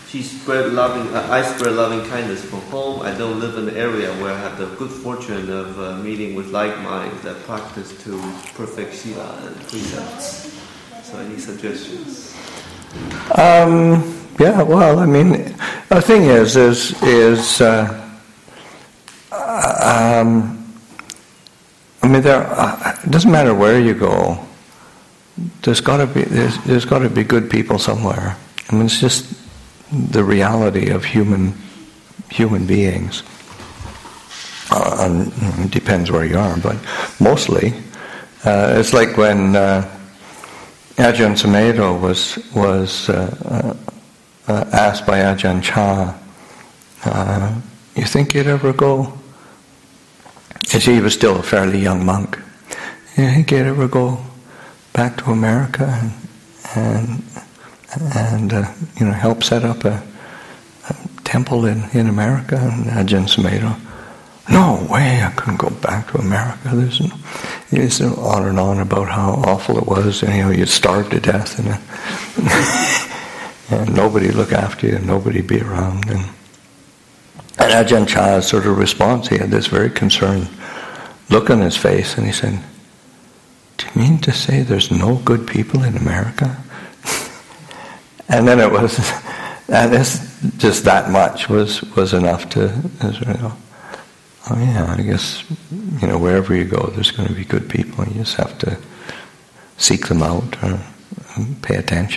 I spread loving kindness from home. I don't live in an area where I have the good fortune of meeting with like minds that practice to perfect sila and precepts. So any suggestions? Yeah, well, I mean, the thing is I mean, it doesn't matter where you go. There's got to be good people somewhere. I mean, it's just the reality of human beings. It depends where you are, but mostly it's like when Ajahn Sumedho was asked by Ajahn Chah, "You think you'd ever go?" And he was still a fairly young monk. "You think you'd ever go back to America and help set up a temple in America?" And Ajahn Sumedho, "No way, I couldn't go back to America." There's on and on about how awful it was, and you'd starve to death, and nobody look after you, and nobody be around. And Ajahn Chah's sort of response, he had this very concerned look on his face, and he said, "Do you mean to say there's no good people in America?" And then it was, and it's just that much was enough to, oh yeah, I guess, wherever you go, there's going to be good people. You just have to seek them out or pay attention.